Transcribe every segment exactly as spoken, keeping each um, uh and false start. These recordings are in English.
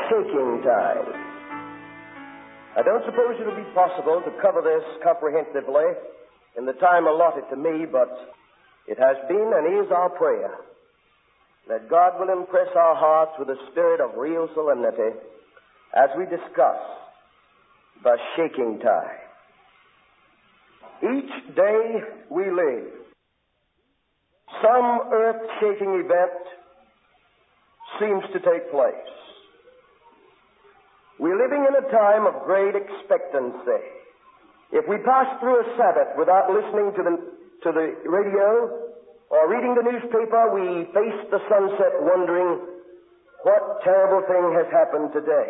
shaking time. I don't suppose it'll be possible to cover this comprehensively in the time allotted to me, but it has been and is our prayer that God will impress our hearts with a spirit of real solemnity as we discuss the shaking time. Each day we live, some earth-shaking event seems to take place. We're living in a time of great expectancy. If we pass through a Sabbath without listening to the, to the radio or reading the newspaper, we face the sunset wondering what terrible thing has happened today.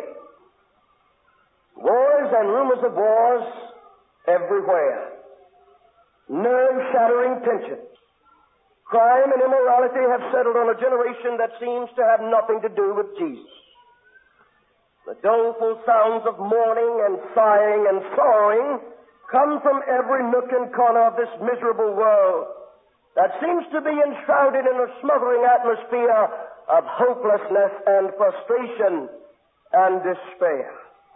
Wars and rumors of wars everywhere. Nerve-shattering tensions. Crime and immorality have settled on a generation that seems to have nothing to do with Jesus. The doleful sounds of mourning and sighing and sorrowing come from every nook and corner of this miserable world that seems to be enshrouded in a smothering atmosphere of hopelessness and frustration and despair.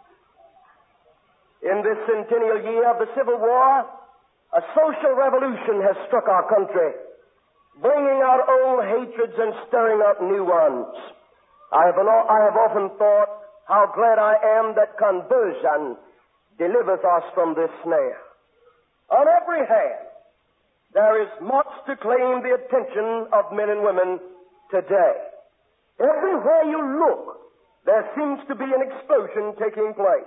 In this centennial year of the Civil War, a social revolution has struck our country, bringing out old hatreds and stirring up new ones. I have, I have often thought how glad I am that conversion delivers us from this snare. On every hand, there is much to claim the attention of men and women today. Everywhere you look, there seems to be an explosion taking place.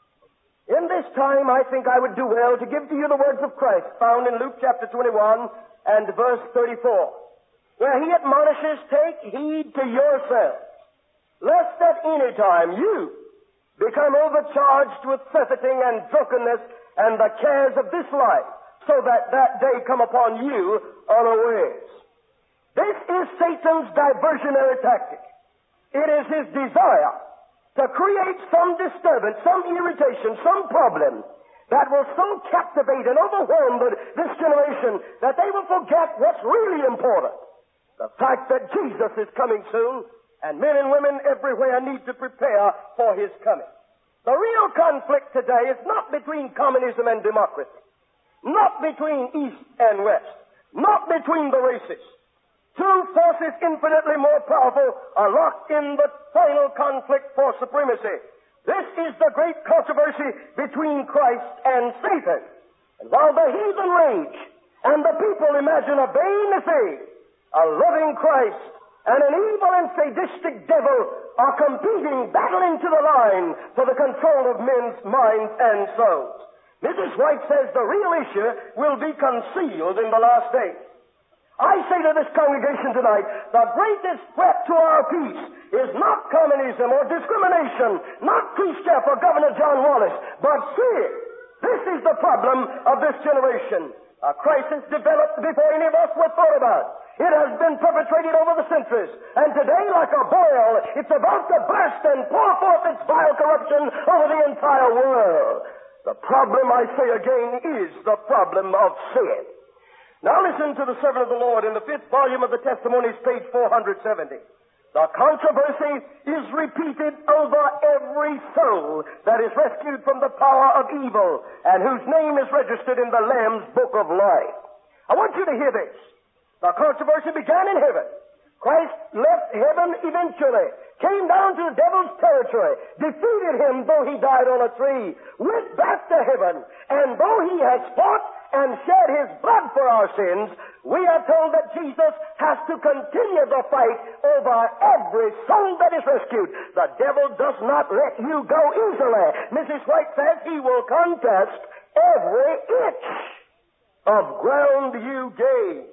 In this time, I think I would do well to give to you the words of Christ found in Luke chapter twenty-one and verse thirty-four, where he admonishes, "Take heed to yourselves, lest at any time you become overcharged with surfeiting and drunkenness and the cares of this life, so that that day come upon you unawares." This is Satan's diversionary tactic. It is his desire to create some disturbance, some irritation, some problem that will so captivate and overwhelm this generation that they will forget what's really important. The fact that Jesus is coming soon, and men and women everywhere need to prepare for his coming. The real conflict today is not between communism and democracy, not between East and West, not between the races. Two forces infinitely more powerful are locked in the final conflict for supremacy. This is the great controversy between Christ and Satan. And while the heathen rage and the people imagine a vain thing, a loving Christ and an evil and sadistic devil are competing, battling to the line for the control of men's minds and souls. Missus White says the real issue will be concealed in the last days. I say to this congregation tonight, the greatest threat to our peace is not communism or discrimination, not Khrushchev or Governor John Wallace, but fear. This is the problem of this generation. A crisis developed before any of us were thought about. It has been perpetrated over the centuries, and today, like a boil, it's about to burst and pour forth its vile corruption over the entire world. The problem, I say again, is the problem of sin. Now listen to the servant of the Lord in the fifth volume of the Testimonies, page four hundred seventy. The controversy is repeated over every soul that is rescued from the power of evil and whose name is registered in the Lamb's Book of Life. I want you to hear this. The controversy began in heaven. Christ left heaven eventually, came down to the devil's territory, defeated him though he died on a tree, went back to heaven, and though he has fought and shed his blood for our sins, we are told that Jesus has to continue the fight over every soul that is rescued. The devil does not let you go easily. Missus White says he will contest every inch of ground you gain.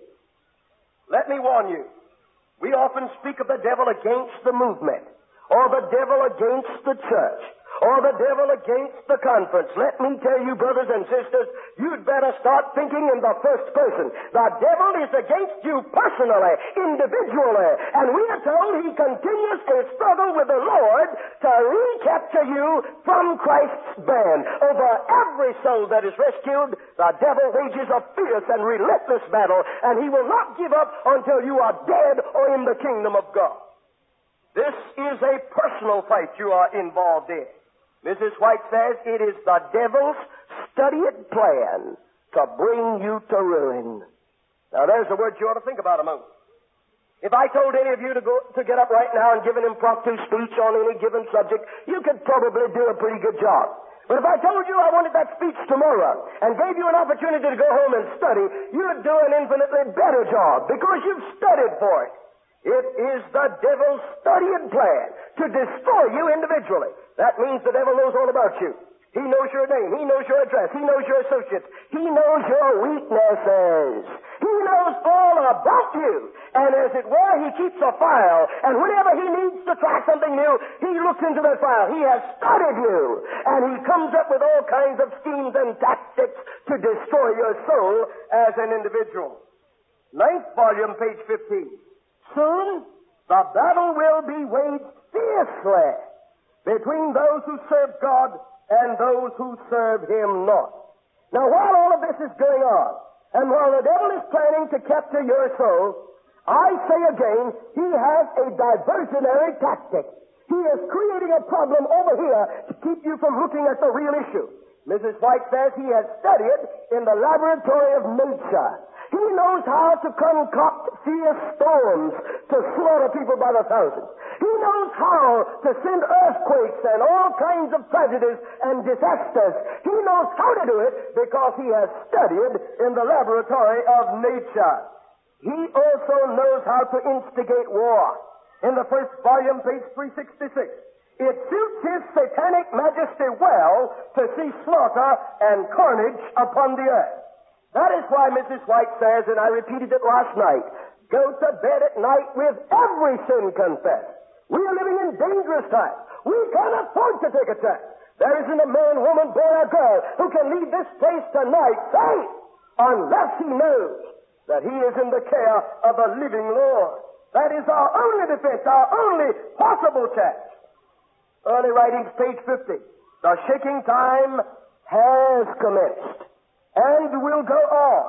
Let me warn you, we often speak of the devil against the movement, or the devil against the church, or the devil against the conference. Let me tell you, brothers and sisters, you'd better start thinking in the first person. The devil is against you personally, individually, and we are told he continues a struggle with the Lord to recapture you from Christ's band. Over every soul that is rescued, the devil wages a fierce and relentless battle, and he will not give up until you are dead or in the kingdom of God. This is a personal fight you are involved in. Missus White says it is the devil's studied plan to bring you to ruin. Now, there's a word you ought to think about a moment. If I told any of you to go to get up right now and give an impromptu speech on any given subject, you could probably do a pretty good job. But if I told you I wanted that speech tomorrow and gave you an opportunity to go home and study, you'd do an infinitely better job because you've studied for it. It is the devil's studied plan to destroy you individually. That means the devil knows all about you. He knows your name. He knows your address. He knows your associates. He knows your weaknesses. He knows all about you. And as it were, he keeps a file. And whenever he needs to try something new, he looks into that file. He has studied you. And he comes up with all kinds of schemes and tactics to destroy your soul as an individual. Ninth volume, page fifteen. Soon, the battle will be waged fiercely between those who serve God and those who serve Him not. Now, while all of this is going on, and while the devil is planning to capture your soul, I say again, he has a diversionary tactic. He is creating a problem over here to keep you from looking at the real issue. Missus White says he has studied in the laboratory of nature. He knows how to concoct fierce storms to slaughter people by the thousands. He knows how to send earthquakes and all kinds of tragedies and disasters. He knows how to do it because he has studied in the laboratory of nature. He also knows how to instigate war. In the first volume, page three sixty-six, it suits his satanic majesty well to see slaughter and carnage upon the earth. That is why Missus White says, and I repeated it last night, go to bed at night with every sin confessed. We are living in dangerous times. We can't afford to take a chance. There isn't a man, woman, boy, or girl who can leave this place tonight safe unless he knows that he is in the care of a living Lord. That is our only defense, our only possible chance. Early writings, page fifty. The shaking time has commenced and will go on.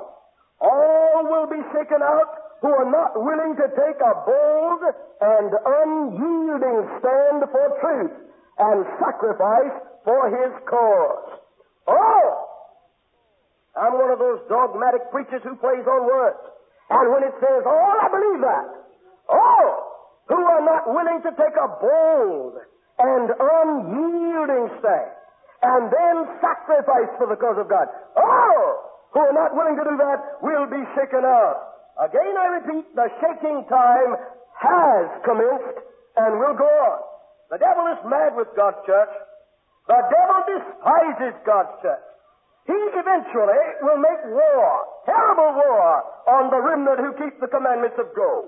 All will be shaken out who are not willing to take a bold and unyielding stand for truth and sacrifice for His cause. Oh! I'm one of those dogmatic preachers who plays on words. And when it says, oh, I believe that. Oh! Who are not willing to take a bold and unyielding stand and then sacrifice for the cause of God. Oh! Who are not willing to do that will be shaken out. Again, I repeat, the shaking time has commenced and will go on. The devil is mad with God's church. The devil despises God's church. He eventually will make war, terrible war, on the remnant who keep the commandments of God.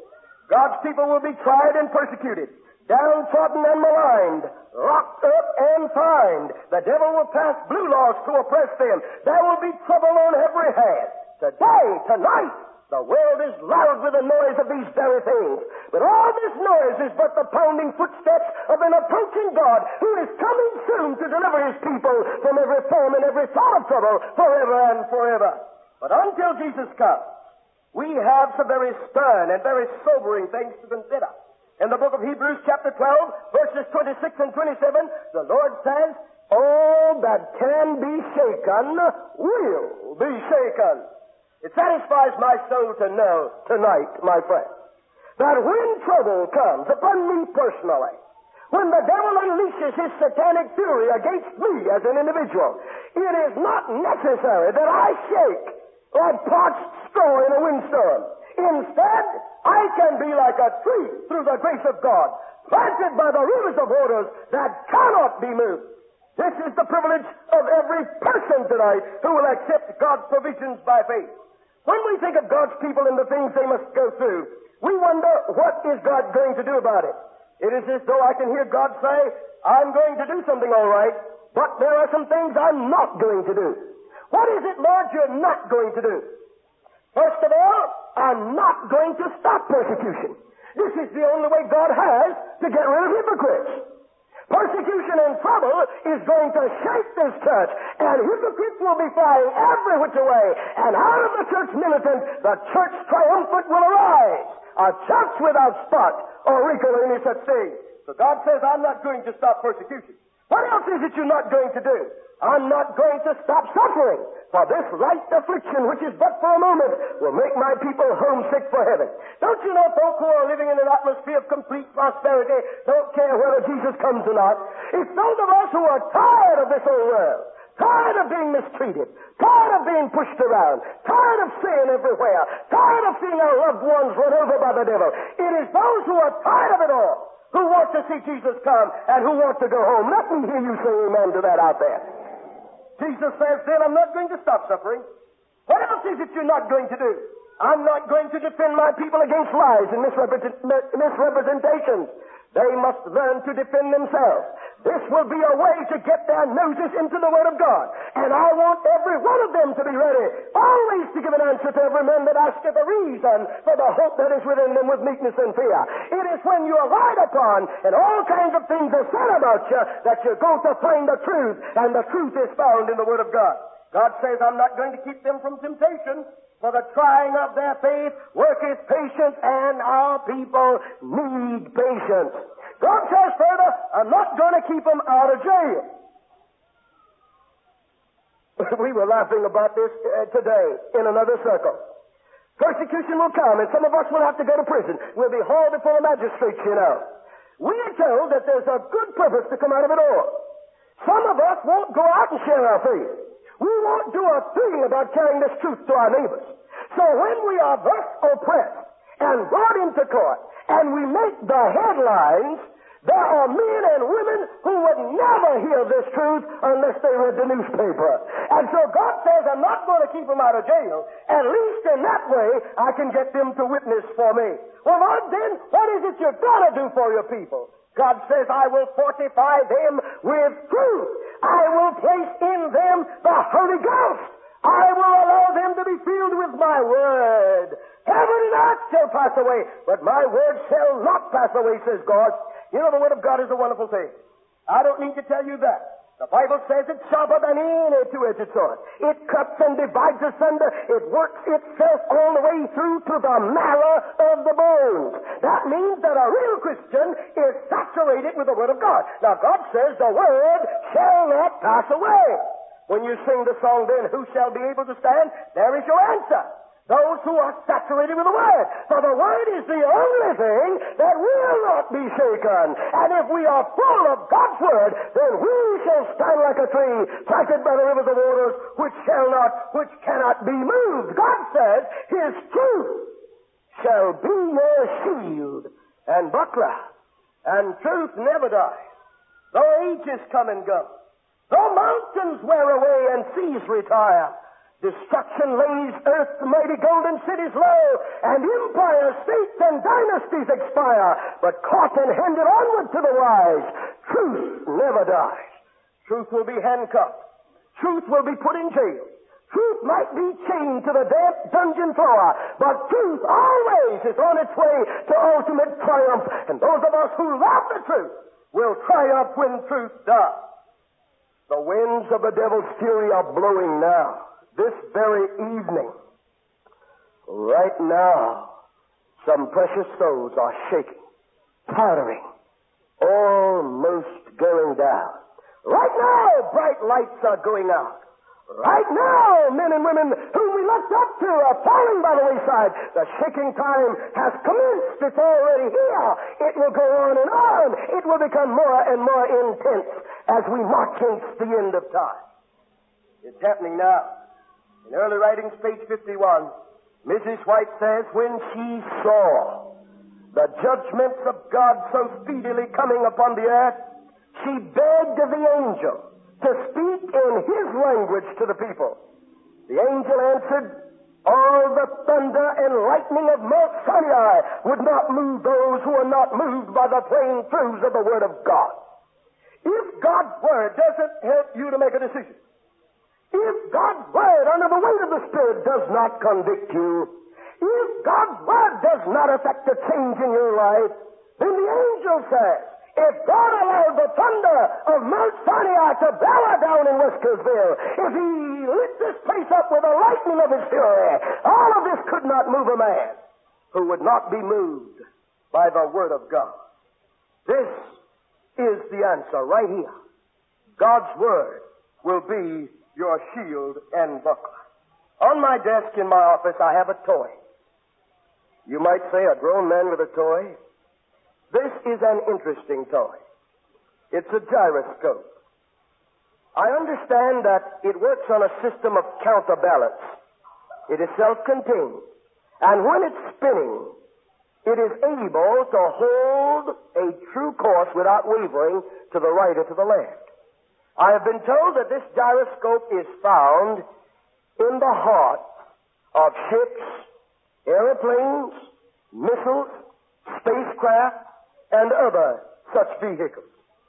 God's people will be tried and persecuted, downtrodden and maligned, locked up and fined. The devil will pass blue laws to oppress them. There will be trouble on every hand. Today, tonight, the world is loud with the noise of these very things. But all this noise is but the pounding footsteps of an approaching God who is coming soon to deliver His people from every form and every thought of trouble forever and forever. But until Jesus comes, we have some very stern and very sobering things to consider. In the book of Hebrews, chapter twelve, verses twenty-six and twenty-seven, the Lord says, all that can be shaken will be shaken. It satisfies my soul to know tonight, my friend, that when trouble comes upon me personally, when the devil unleashes his satanic fury against me as an individual, it is not necessary that I shake like parched straw in a windstorm. Instead, I can be like a tree through the grace of God, planted by the rivers of waters that cannot be moved. This is the privilege of every person tonight who will accept God's provisions by faith. When we think of God's people and the things they must go through, we wonder, what is God going to do about it? It is as though I can hear God say, I'm going to do something all right, but there are some things I'm not going to do. What is it, Lord, you're not going to do? First of all, I'm not going to stop persecution. This is the only way God has to get rid of hypocrites. Persecution and trouble is going to shake this church, and hypocrites will be flying every which way, and out of the church militant, the church triumphant will arise. a church without spot or wrinkle or any such thing. So God says, I'm not going to stop persecution. What else is it you're not going to do? I'm not going to stop suffering. For this light affliction, which is but for a moment, will make my people homesick for heaven. Don't you know folk who are living in an atmosphere of complete prosperity don't care whether Jesus comes or not? It's those of us who are tired of this old world, tired of being mistreated, tired of being pushed around, tired of sin everywhere, tired of seeing our loved ones run over by the devil. It is those who are tired of it all who want to see Jesus come and who want to go home. Let me hear you say amen to that out there. Jesus says, then I'm not going to stop suffering. What else is it you're not going to do? I'm not going to defend my people against lies and misrepresent- misrepresentations. They must learn to defend themselves. This will be a way to get their noses into the Word of God. And I want every one of them to be ready, always to give an answer to every man that asketh a reason for the hope that is within them with meekness and fear. It is when you are lied upon and all kinds of things are said about you that you go to find the truth, and the truth is found in the Word of God. God says, I'm not going to keep them from temptation, for the trying of their faith worketh patience, and our people need patience. God says further, I'm not going to keep them out of jail. We were laughing about this uh, today in another circle. Persecution will come, and some of us will have to go to prison. We'll be hauled before the magistrates, you know. We are told that there's a good purpose to come out of it all. Some of us won't go out and share our faith. We won't do a thing about carrying this truth to our neighbors. So when we are thus oppressed and brought into court and we make the headlines, there are men and women who would never hear this truth unless they read the newspaper. And so God says, I'm not going to keep them out of jail. At least in that way, I can get them to witness for me. Well, Lord, then, what is it you've got to do for your people? God says, I will fortify them with truth. I will place in them the Holy Ghost. I will allow them to be filled with my word. Heaven and earth shall pass away, but my word shall not pass away, says God. You know, the word of God is a wonderful thing. I don't need to tell you that. The Bible says it's sharper than any two-edged sword. It cuts and divides asunder. It works itself all the way through to the marrow of the bones. That means that a real Christian is saturated with the Word of God. Now, God says the Word shall not pass away. When you sing the song, then, who shall be able to stand? There is your answer. Those who are saturated with the Word. For the Word is the only thing that will not be shaken. And if we are full of God's Word, then we shall stand like a tree planted by the rivers of waters, which shall not, which cannot be moved. God says His truth shall be your shield and buckler. And truth never dies. Though ages come and go, though mountains wear away and seas retire, destruction lays earth's mighty golden cities low, and empires, states, and dynasties expire, but caught and handed onward to the wise, truth never dies. Truth will be handcuffed. Truth will be put in jail. Truth might be chained to the damp dungeon floor, but truth always is on its way to ultimate triumph, and those of us who love the truth will triumph when truth does. The winds of the devil's fury are blowing now. This very evening, right now, some precious souls are shaking, tottering, almost going down. Right now, bright lights are going out. Right now, men and women whom we looked up to are falling by the wayside. The shaking time has commenced. It's already here. It will go on and on. It will become more and more intense as we march against the end of time. It's happening now. In early writings, page fifty-one, Missus White says, when she saw the judgments of God so speedily coming upon the earth, she begged of the angel to speak in his language to the people. The angel answered, all the thunder and lightning of Mount Sinai would not move those who are not moved by the plain truths of the Word of God. If God's Word doesn't help you to make a decision, if God's Word under the weight of the Spirit does not convict you, if God's Word does not affect a change in your life, then the angel says, if God allowed the thunder of Mount Sinai to bellow down in Westerville, if He lit this place up with the lightning of His fury, all of this could not move a man. who would not be moved by the Word of God. This is the answer right here. God's Word will be your shield and buckler. On my desk in my office, I have a toy. You might say a grown man with a toy. This is an interesting toy. It's a gyroscope. I understand that it works on a system of counterbalance. It is self-contained. And when it's spinning, it is able to hold a true course without wavering to the right or to the left. I have been told that this gyroscope is found in the heart of ships, airplanes, missiles, spacecraft, and other such vehicles.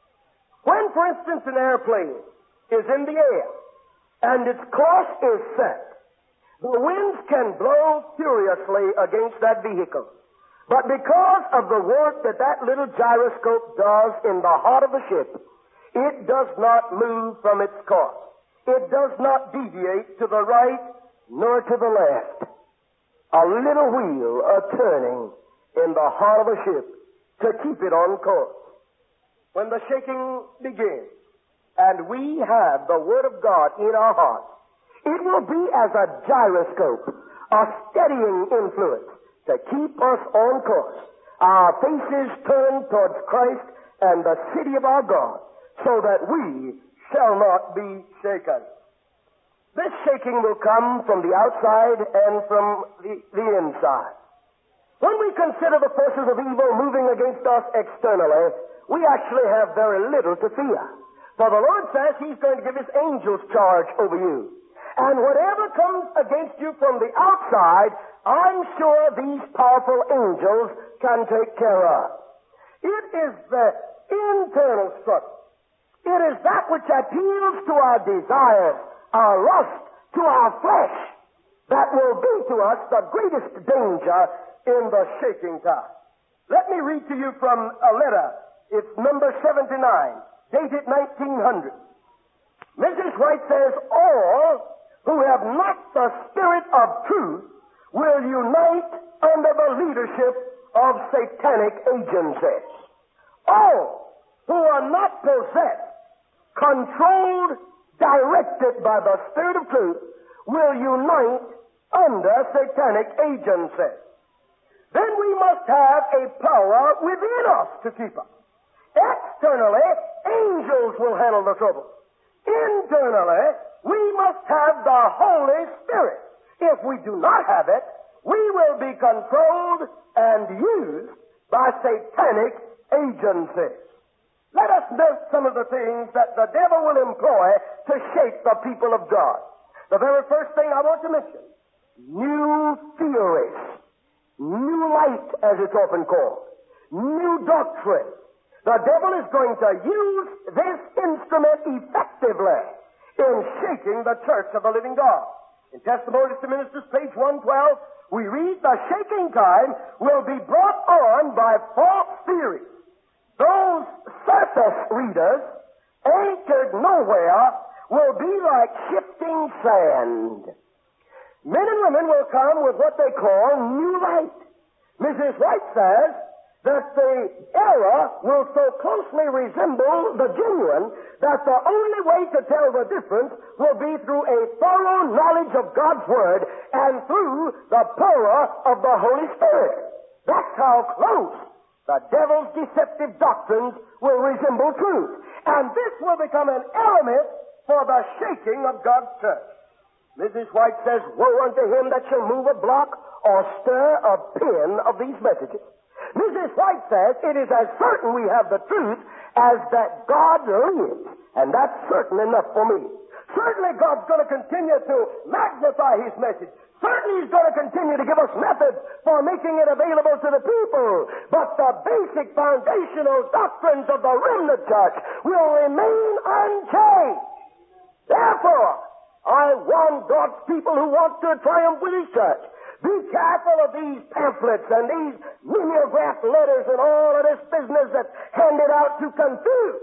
When, for instance, an airplane is in the air and its course is set, the winds can blow furiously against that vehicle. But because of the work that that little gyroscope does in the heart of the ship, it does not move from its course. It does not deviate to the right nor to the left. A little wheel a turning in the heart of a ship to keep it on course. When the shaking begins and we have the Word of God in our hearts, it will be as a gyroscope, a steadying influence to keep us on course, our faces turned towards Christ and the city of our God, so that we shall not be shaken. This shaking will come from the outside and from the, the inside. When we consider the forces of evil moving against us externally, we actually have very little to fear. For the Lord says He's going to give His angels charge over you. And whatever comes against you from the outside, I'm sure these powerful angels can take care of. It is the internal struggle. It is that which appeals to our desires, our lust, to our flesh, that will be to us the greatest danger in the shaking time. Let me read to you from a letter. It's number seventy-nine, dated nineteen hundred. Missus White says, all who have not the Spirit of truth will unite under the leadership of satanic agencies. All who are not possessed, controlled, directed by the Spirit of truth will unite under satanic agencies. Then we must have a power within us to keep us. Externally, angels will handle the trouble. Internally, we must have the Holy Spirit. If we do not have it, we will be controlled and used by satanic agencies. Let us note some of the things that the devil will employ to shake the people of God. The very first thing I want to mention, new theories, new light, as it's often called, new doctrine. The devil is going to use this instrument effectively in shaking the church of the living God. In Testimonies to Ministers, page one twelve, we read, the shaking time will be brought on by false theories. Those surface readers, anchored nowhere, will be like shifting sand. Men and women will come with what they call new light. Missus White says that the error will so closely resemble the genuine that the only way to tell the difference will be through a thorough knowledge of God's Word and through the power of the Holy Spirit. That's how close the devil's deceptive doctrines will resemble truth. And this will become an element for the shaking of God's church. Missus White says, woe unto him that shall move a block or stir a pin of these messages. Missus White says, it is as certain we have the truth as that God lives. And that's certain enough for me. Certainly God's going to continue to magnify His message. Certainly He's going to continue to give us methods for making it available to the people. But the basic foundational doctrines of the remnant church will remain unchanged. Therefore, I warn God's people who want to triumph with His church, be careful of these pamphlets and these mimeograph letters and all of this business that's handed out to confuse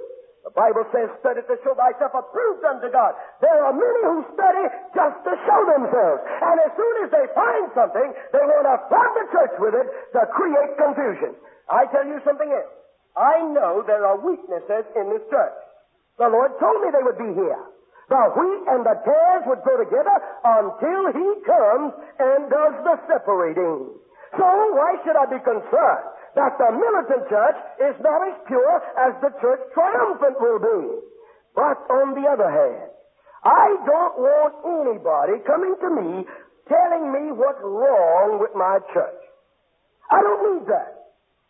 The Bible says, study to show thyself approved unto God. There are many who study just to show themselves. And as soon as they find something, they want to flood the church with it to create confusion. I tell you something else. I know there are weaknesses in this church. The Lord told me they would be here. The wheat and the tares would go together until He comes and does the separating. So why should I be concerned that the militant church is not as pure as the church triumphant will be? But on the other hand, I don't want anybody coming to me telling me what's wrong with my church. I don't need that.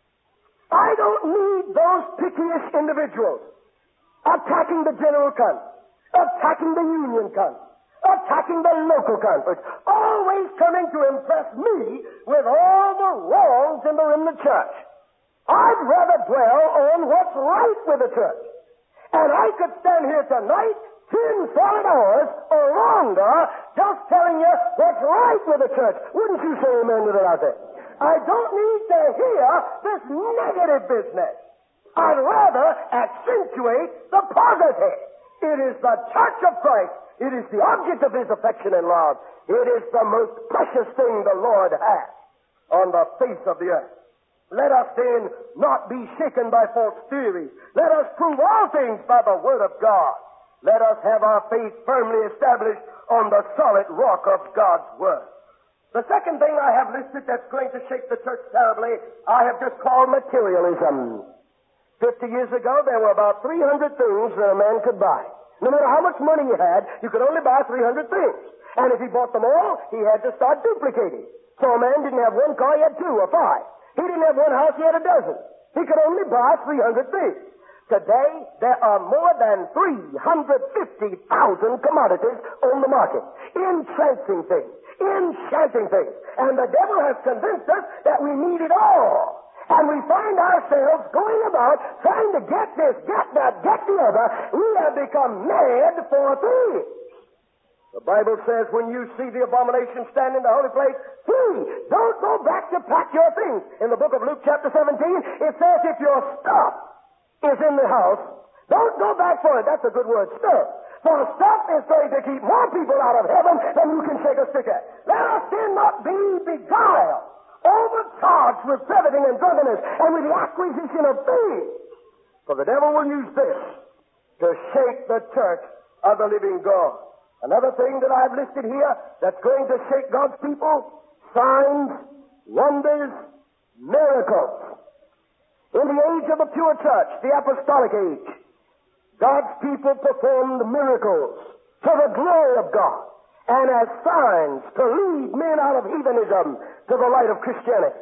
I don't need those pickyish individuals attacking the general conference, attacking the union conference, attacking the local conference, always coming to impress me with all the wrongs in the remnant church. I'd rather dwell on what's right with the church. And I could stand here tonight, ten solid hours or longer, just telling you what's right with the church. Wouldn't you say amen to that out there? I don't need to hear this negative business. I'd rather accentuate the positive. It is the church of Christ. It is the object of His affection and love. It is the most precious thing the Lord has on the face of the earth. Let us then not be shaken by false theories. Let us prove all things by the Word of God. Let us have our faith firmly established on the solid rock of God's Word. The second thing I have listed that's going to shake the church terribly, I have just called materialism. Fifty years ago, there were about three hundred things that a man could buy. No matter how much money he had, you could only buy three hundred things. And if he bought them all, he had to start duplicating. So a man didn't have one car, he had two or five. He didn't have one house, he had a dozen. He could only buy three hundred things. Today, there are more than three hundred fifty thousand commodities on the market. Entrancing things, enchanting things. And the devil has convinced us that we need it all. And we find ourselves going about trying to get this, get that, get the other. We have become mad for things. The Bible says when you see the abomination stand in the holy place, flee. Don't go back to pack your things. In the book of Luke chapter seventeen, it says if your stuff is in the house, don't go back for it. That's a good word, stuff. For stuff is going to keep more people out of heaven than you can shake a stick at. Let us then not be beguiled, overcharged with coveting and drunkenness, and with the acquisition of things. For the devil will use this to shake the church of the living God. Another thing that I've listed here that's going to shake God's people, signs, wonders, miracles. In the age of the pure church, the apostolic age, God's people performed miracles to the glory of God and as signs to lead men out of heathenism to the light of Christianity.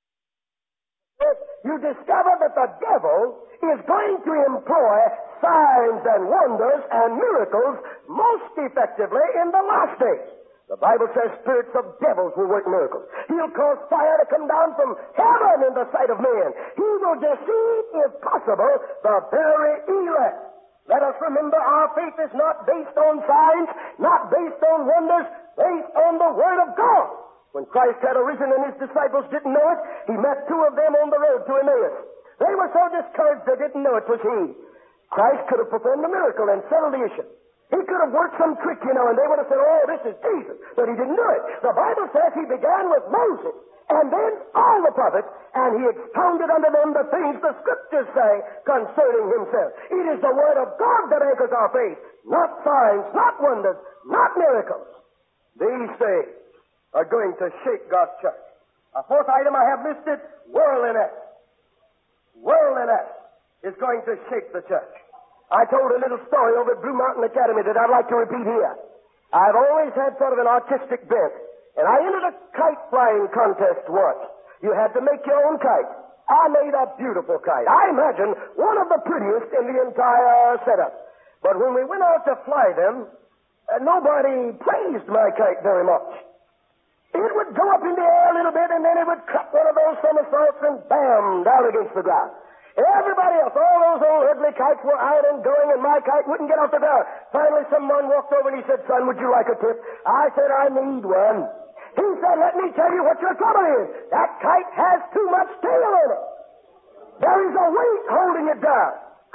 You discover that the devil is going to employ signs and wonders and miracles most effectively in the last days. The Bible says spirits of devils will work miracles. He'll cause fire to come down from heaven in the sight of men. He will deceive, if possible, the very elect. Let us remember our faith is not based on signs, not based on wonders, based on the Word of God. When Christ had arisen and His disciples didn't know it, He met two of them on the road to Emmaus. They were so discouraged they didn't know it was He. Christ could have performed a miracle and settled the issue. He could have worked some trick, you know, and they would have said, oh, this is Jesus. But He didn't do it. The Bible says He began with Moses and then all the prophets, and He expounded unto them the things the Scriptures say concerning Himself. It is the Word of God that anchors our faith, not signs, not wonders, not miracles. These things are going to shake God's church. A fourth item I have listed, worldliness. Worldliness is going to shake the church. I told a little story over at Blue Mountain Academy that I'd like to repeat here. I've always had sort of an artistic bent, and I entered a kite flying contest once. You had to make your own kite. I made a beautiful kite. I imagine one of the prettiest in the entire setup. But when we went out to fly them, uh, nobody praised my kite very much. It would go up in the air a little bit, and then it would cut one of those somersaults and bam, down against the ground. Everybody else, all those old ugly kites were out and going, and my kite wouldn't get off the ground. Finally, someone walked over and he said, son, would you like a tip? I said, I need one. He said, let me tell you what your trouble is. That kite has too much tail on it. There is a weight holding it down.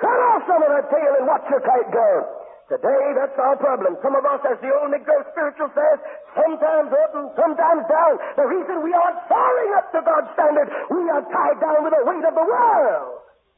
Cut off some of that tail and watch your kite go. Today, that's our problem. Some of us, as the old Negro spiritual says, sometimes up and sometimes down. The reason we aren't soaring up to God's standard, we are tied down with the weight of the world.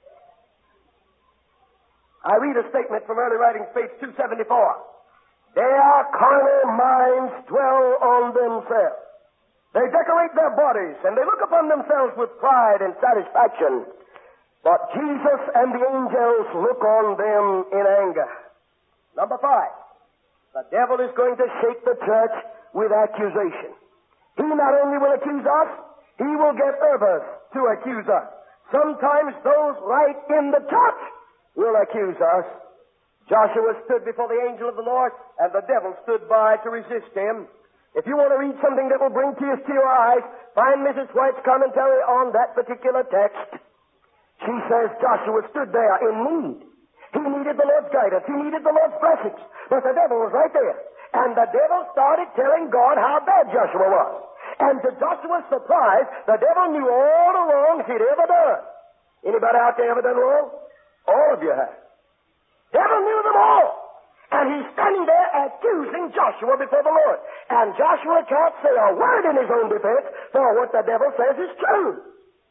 I read a statement from Early Writings, page two seventy-four. Their carnal minds dwell on themselves. They decorate their bodies, and they look upon themselves with pride and satisfaction. But Jesus and the angels look on them in anger. Number five, the devil is going to shake the church with accusation. He not only will accuse us, he will get others to accuse us. Sometimes those right in the church will accuse us. Joshua stood before the angel of the Lord, and the devil stood by to resist him. If you want to read something that will bring tears to your eyes, find Missus White's commentary on that particular text. She says Joshua stood there in need. He needed the Lord's guidance. He needed the Lord's blessings. But the devil was right there. And the devil started telling God how bad Joshua was. And to Joshua's surprise, the devil knew all the wrongs he'd ever done. Anybody out there ever done wrong? All of you have. Devil knew them all. And he's standing there accusing Joshua before the Lord. And Joshua can't say a word in his own defense, for what the devil says is true.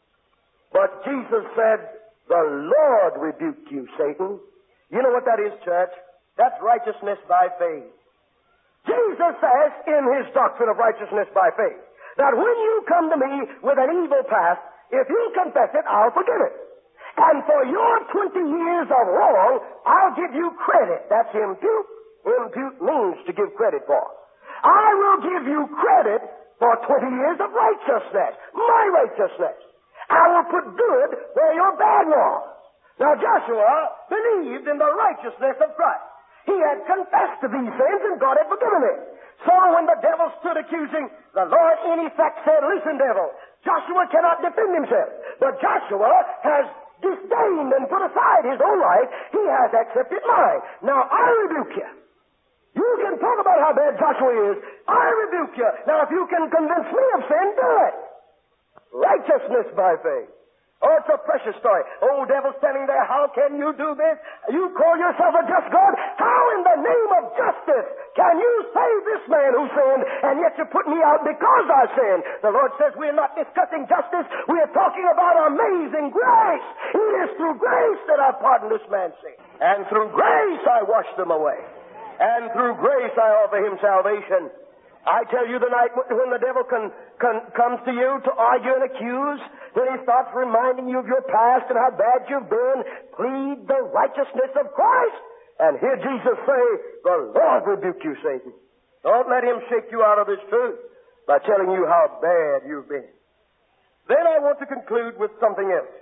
But Jesus said, "The Lord rebuke you, Satan." You know what that is, church? That's righteousness by faith. Jesus says in his doctrine of righteousness by faith that when you come to me with an evil past, if you confess it, I'll forgive it. And for your twenty years of wrong, I'll give you credit. That's impute. Impute means to give credit for. I will give you credit for twenty years of righteousness, my righteousness. I will put good where your bad was. Now Joshua believed in the righteousness of Christ. He had confessed to these sins and God had forgiven him. So when the devil stood accusing, the Lord in effect said, "Listen, devil, Joshua cannot defend himself. But Joshua has disdained and put aside his own right. He has accepted mine. Now I rebuke you. You can talk about how bad Joshua is. I rebuke you. Now if you can convince me of sin, do it." Righteousness by faith. Oh, it's a precious story. Oh, devil standing there, how can you do this? You call yourself a just God? How in the name of justice can you save this man who sinned, and yet you put me out because I sinned? The Lord says we're not discussing justice. We're talking about amazing grace. It is through grace that I pardoned this man's sin. And through grace I washed them away. And through grace I offer him salvation. I tell you, the night when the devil can, can, comes to you to argue and accuse, when he starts reminding you of your past and how bad you've been, plead the righteousness of Christ. And hear Jesus say, "The Lord rebuke you, Satan." Don't let him shake you out of this truth by telling you how bad you've been. Then I want to conclude with something else.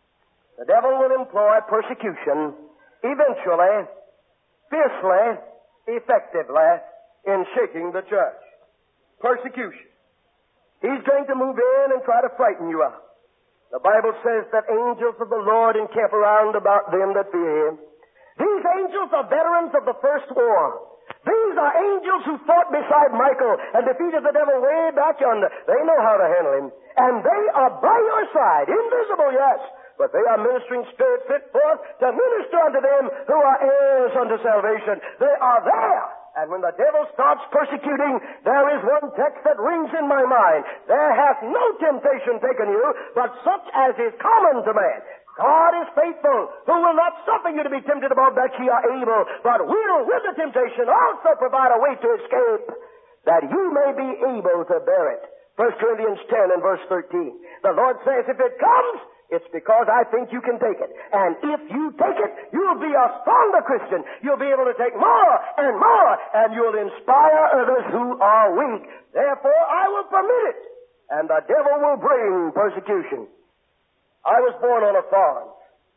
The devil will employ persecution eventually, fiercely, effectively in shaking the church. Persecution. He's going to move in and try to frighten you out. The Bible says that angels of the Lord encamp around about them that fear him. These angels are veterans of the first war. These are angels who fought beside Michael and defeated the devil way back yonder. They know how to handle him. And they are by your side, invisible, yes, but they are ministering spirits fit forth to minister unto them who are heirs unto salvation. They are there. And when the devil starts persecuting, there is one text that rings in my mind. There hath no temptation taken you, but such as is common to man. God is faithful, who will not suffer you to be tempted above that ye are able, but will with the temptation also provide a way to escape, that you may be able to bear it. First Corinthians ten and verse thirteen. The Lord says, if it comes, it's because I think you can take it. And if you take it, you'll be a stronger Christian. You'll be able to take more and more, and you'll inspire others who are weak. Therefore, I will permit it, and the devil will bring persecution. I was born on a farm.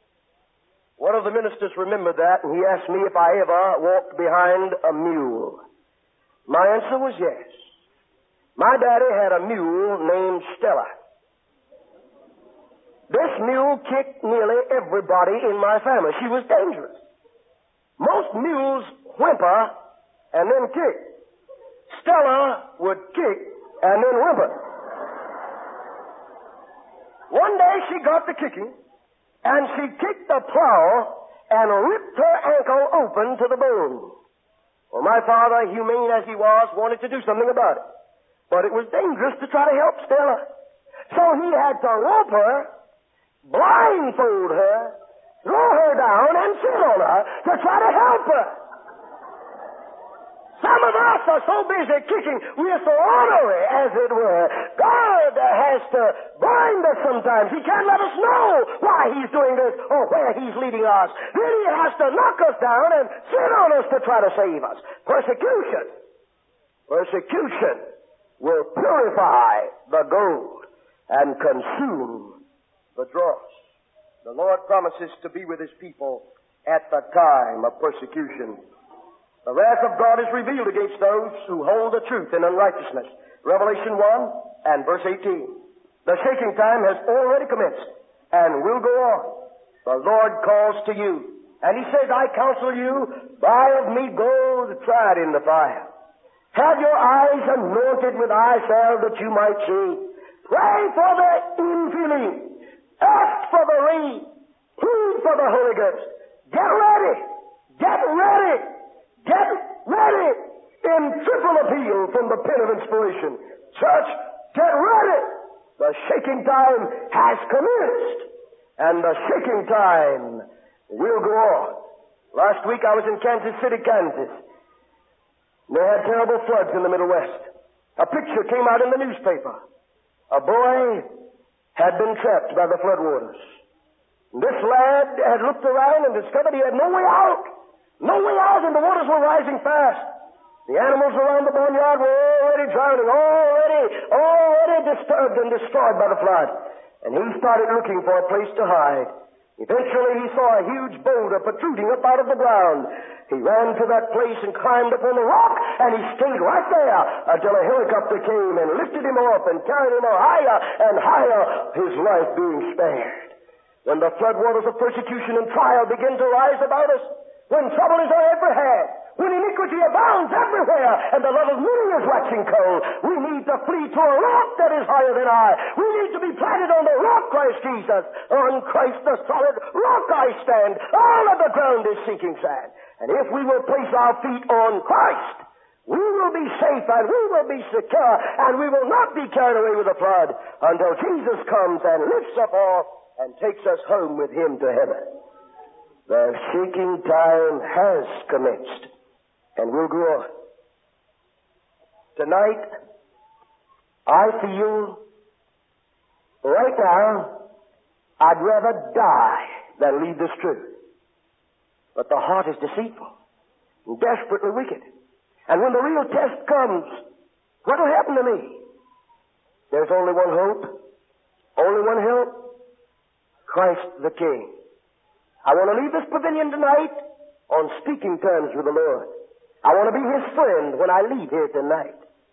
One of the ministers remembered that, and he asked me if I ever walked behind a mule. My answer was yes. My daddy had a mule named Stella. This mule kicked nearly everybody in my family. She was dangerous. Most mules whimper and then kick. Stella would kick and then whimper. One day she got to kicking, and she kicked the plow and ripped her ankle open to the bone. Well, my father, humane as he was, wanted to do something about it. But it was dangerous to try to help Stella. So he had to rope her, blindfold her, throw her down, and sit on her to try to help her. Some of us are so busy kicking, we're so ornery, as it were. God has to blind us sometimes. He can't let us know why He's doing this or where He's leading us. Then He has to knock us down and sit on us to try to save us. Persecution. Persecution will purify the gold and consume the dross. The Lord promises to be with His people at the time of persecution. The wrath of God is revealed against those who hold the truth in unrighteousness. Revelation one and verse eighteen. The shaking time has already commenced and will go on. The Lord calls to you, and He says, I counsel you, buy of me gold tried in the fire. Have your eyes anointed with eye salve that you might see. Pray for the infilling. Ask for the rain. Plead for the Holy Ghost. Get ready. Get ready. Get ready in triple appeal from the pen of inspiration. Church, get ready. The shaking time has commenced, and the shaking time will go on. Last week I was in Kansas City, Kansas. They had terrible floods in the Middle West. A picture came out in the newspaper. A boy had been trapped by the floodwaters. This lad had looked around and discovered he had no way out. No way out, and the waters were rising fast. The animals around the barnyard were already drowning, already, already disturbed and destroyed by the flood. And he started looking for a place to hide. Eventually he saw a huge boulder protruding up out of the ground. He ran to that place and climbed up on the rock, and he stayed right there until a helicopter came and lifted him up and carried him higher and higher, his life being spared. When the floodwaters of persecution and trial begin to rise about us, when trouble is on every hand, when iniquity abounds everywhere, and the love of many is waxing cold, we need to flee to a rock that is higher than I. We need to be planted on the rock, Christ Jesus. On Christ the solid rock I stand. All of the ground is sinking sand. And if we will place our feet on Christ, we will be safe and we will be secure, and we will not be carried away with the flood until Jesus comes and lifts us off and takes us home with Him to heaven. The shaking time has commenced, and will go on. Tonight, I feel, right now, I'd rather die than leave this truth. But the heart is deceitful and desperately wicked. And when the real test comes, what will happen to me? There's only one hope, only one help, Christ the King. I want to leave this pavilion tonight on speaking terms with the Lord. I want to be His friend when I leave here tonight.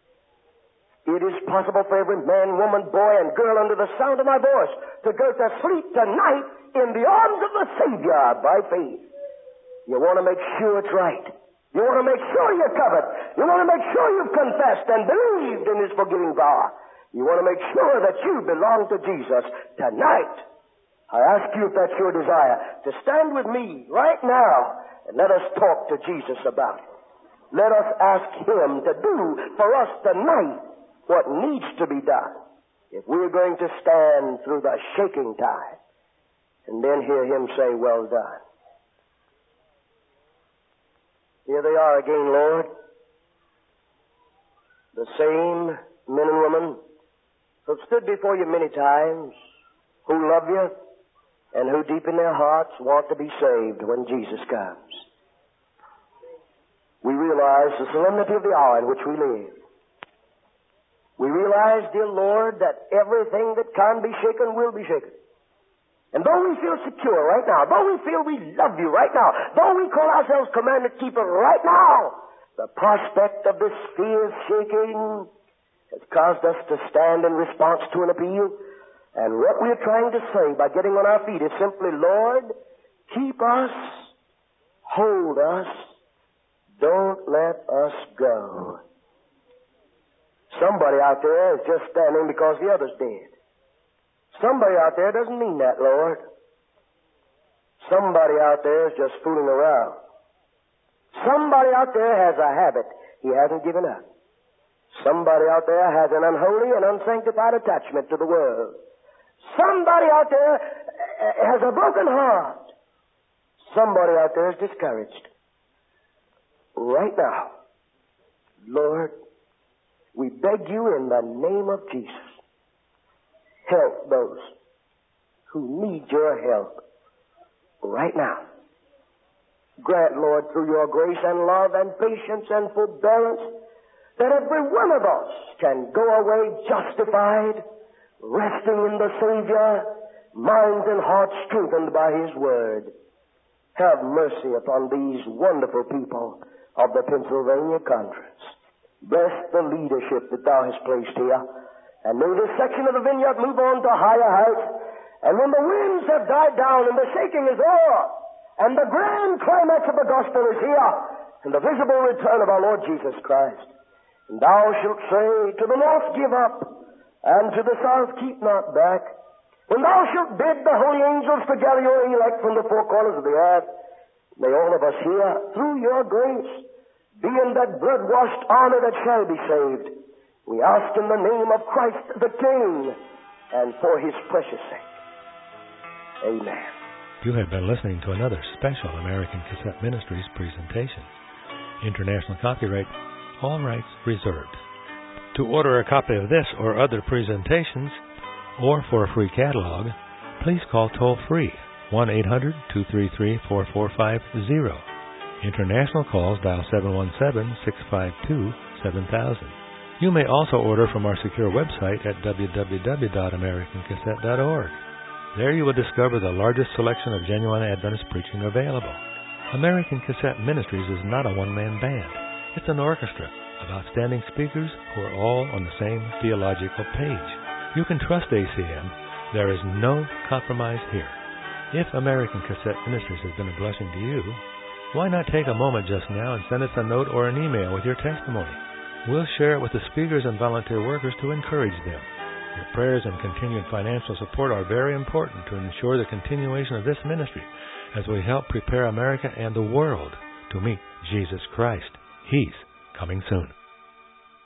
It is possible for every man, woman, boy, and girl under the sound of my voice to go to sleep tonight in the arms of the Savior by faith. You want to make sure it's right. You want to make sure you're covered. You want to make sure you've confessed and believed in His forgiving power. You want to make sure that you belong to Jesus tonight. I ask you, if that's your desire, to stand with me right now and let us talk to Jesus about it. Let us ask Him to do for us tonight what needs to be done if we're going to stand through the shaking time and then hear Him say, well done. Here they are again, Lord. The same men and women who've stood before you many times, who love you, and who deep in their hearts want to be saved when Jesus comes. We realize the solemnity of the hour in which we live. We realize, dear Lord, that everything that can be shaken will be shaken. And though we feel secure right now, though we feel we love you right now, though we call ourselves commandment keeper right now, the prospect of this fierce shaking has caused us to stand in response to an appeal. And what we're trying to say by getting on our feet is simply, Lord, keep us, hold us, don't let us go. Somebody out there is just standing because the other's dead. Somebody out there doesn't mean that, Lord. Somebody out there is just fooling around. Somebody out there has a habit he hasn't given up. Somebody out there has an unholy and unsanctified attachment to the world. Somebody out there has a broken heart. Somebody out there is discouraged. Right now, Lord, we beg you in the name of Jesus, help those who need your help right now. Grant, Lord, through your grace and love and patience and forbearance, that every one of us can go away justified, resting in the Savior, minds and hearts strengthened by His Word. Have mercy upon these wonderful people of the Pennsylvania Conference. Bless the leadership that Thou hast placed here. And may this section of the vineyard move on to higher heights. And when the winds have died down and the shaking is over, and the grand climax of the gospel is here, and the visible return of our Lord Jesus Christ, and Thou shalt say, to the north give up, and to the south keep not back. When Thou shalt bid the holy angels to gather your elect from the four corners of the earth, may all of us here, through your grace, be in that blood-washed honor that shall be saved. We ask in the name of Christ the King, and for His precious sake. Amen. You have been listening to another special American Cassette Ministries presentation. International copyright, all rights reserved. To order a copy of this or other presentations, or for a free catalog, please call toll-free one eight hundred two three three four four five zero. International calls dial seven one seven six five two seven thousand. You may also order from our secure website at w w w dot american cassette dot org. There you will discover the largest selection of genuine Adventist preaching available. American Cassette Ministries is not a one-man band. It's an orchestra of outstanding speakers who are all on the same theological page. You can trust A C M. There is no compromise here. If American Cassette Ministries has been a blessing to you, why not take a moment just now and send us a note or an email with your testimony? We'll share it with the speakers and volunteer workers to encourage them. Your prayers and continued financial support are very important to ensure the continuation of this ministry as we help prepare America and the world to meet Jesus Christ. He's coming soon.